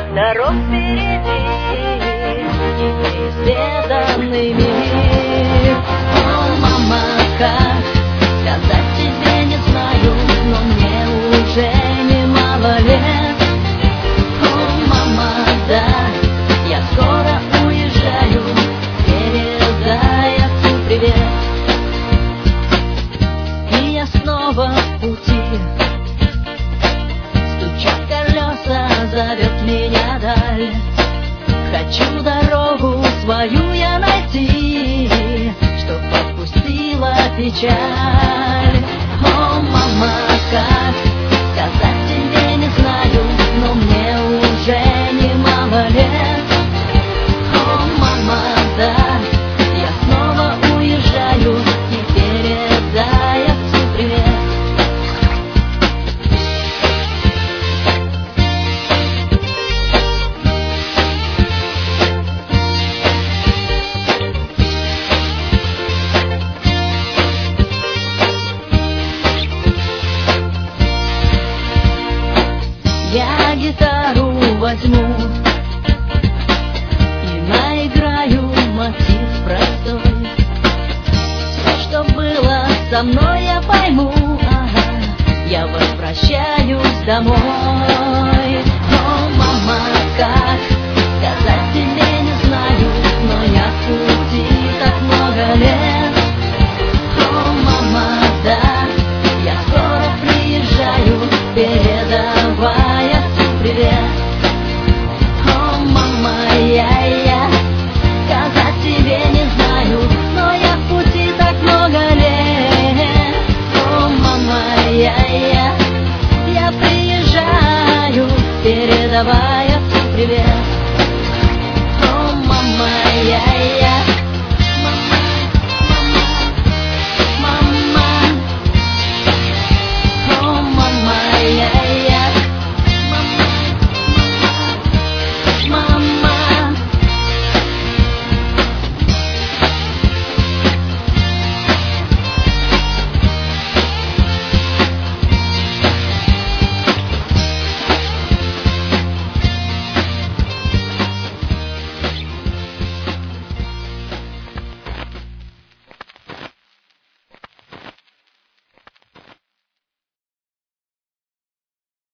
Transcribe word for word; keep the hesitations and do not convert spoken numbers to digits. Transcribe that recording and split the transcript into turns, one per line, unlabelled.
дорог впереди и неизведанный мир. О, мама, как сказать тебе не знаю, но мне уже немало лет. О, мама, да, я скоро уезжаю, передай отцу привет. И я снова в пути, стучат колеса, зовет меня даль. Хочу дорогу свою я найти, чтоб отпустила печаль. О, мама, как сказать тебе не знаю, но мне уже немало лет. О, мама, да, я снова уезжаю, и передай отцу привет. Я гитару возьму и наиграю мотив простой. Все, что было со мной, я пойму, ага, я возвращаюсь домой. О, мама, как сказать тебе не знаю, но я в пути так много лет. О, мама, да, я скоро приезжаю, передавай отцу привет. О, мама, я-я, сказать тебе не знаю, но я в пути так много лет. О, мама, я-я, я приезжаю, передавай отцу привет.